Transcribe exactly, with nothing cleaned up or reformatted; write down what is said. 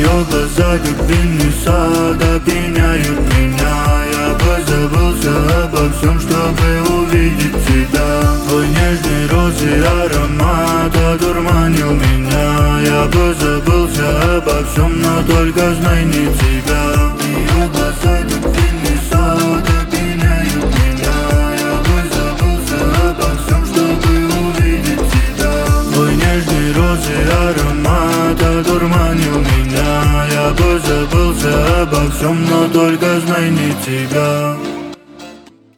Ее глаза, как винный сад, опьяняют меня. Я позабылся обо всем, чтобы увидеть тебя. Твой нежный розы аромат одурманил меня. Я позабылся обо всем, но только знай не тебя. Ее глаза, как винный сад, опьяняют меня. Я позабылся обо всем, чтобы увидеть тебя. Твой нежный розы аромат одурманил меня. Я позабылся обо всем, но только знай не тебя.